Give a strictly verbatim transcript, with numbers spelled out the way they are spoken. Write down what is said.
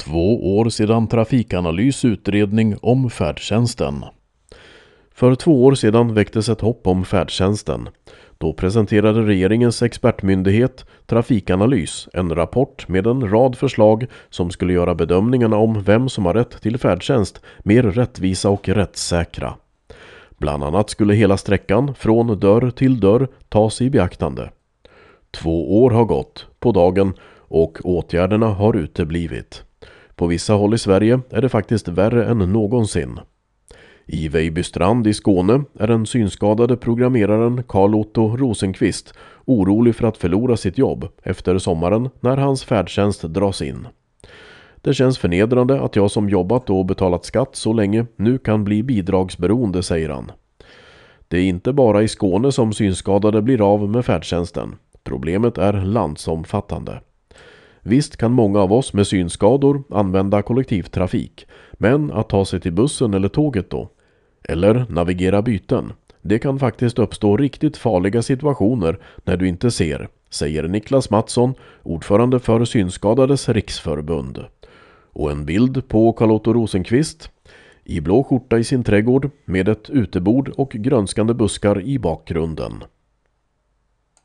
Två år sedan Trafikanalys utredning om färdtjänsten. För två år sedan väcktes ett hopp om färdtjänsten. Då presenterade regeringens expertmyndighet Trafikanalys en rapport med en rad förslag som skulle göra bedömningarna om vem som har rätt till färdtjänst mer rättvisa och rättssäkra. Bland annat skulle hela sträckan från dörr till dörr tas i beaktande. Två år har gått på dagen och åtgärderna har uteblivit. På vissa håll i Sverige är det faktiskt värre än någonsin. I Vejbystrand i Skåne är den synskadade programmeraren Carl Otto Rosenqvist orolig för att förlora sitt jobb efter sommaren när hans färdtjänst dras in. Det känns förnedrande att jag som jobbat och betalat skatt så länge nu kan bli bidragsberoende, säger han. Det är inte bara i Skåne som synskadade blir av med färdtjänsten. Problemet är landsomfattande. Visst kan många av oss med synskador använda kollektivtrafik, men att ta sig till bussen eller tåget då? Eller navigera byten? Det kan faktiskt uppstå riktigt farliga situationer när du inte ser, säger Niklas Mattsson, ordförande för Synskadades riksförbund. Och en bild på Carl Otto Rosenqvist i blå skjorta i sin trädgård med ett utebord och grönskande buskar i bakgrunden.